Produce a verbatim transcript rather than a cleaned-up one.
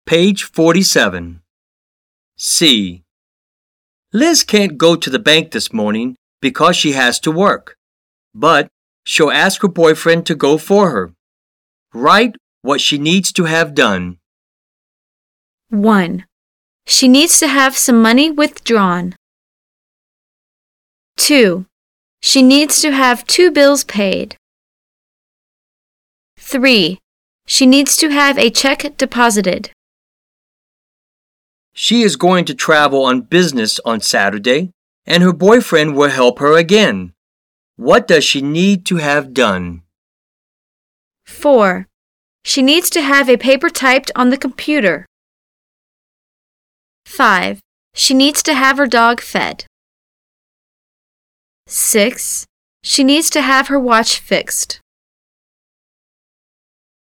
Page forty-seven. C. Liz can't go to the bank this morning because she has to work, but she'll ask her boyfriend to go for her. Write what she needs to have done. one. She needs to have some money withdrawn. two. She needs to have two bills paid. three. She needs to have a check deposited. She is going to travel on business on Saturday, and her boyfriend will help her again. What does she need to have done? four. She needs to have a paper typed on the computer. five. She needs to have her dog fed. six. She needs to have her watch fixed.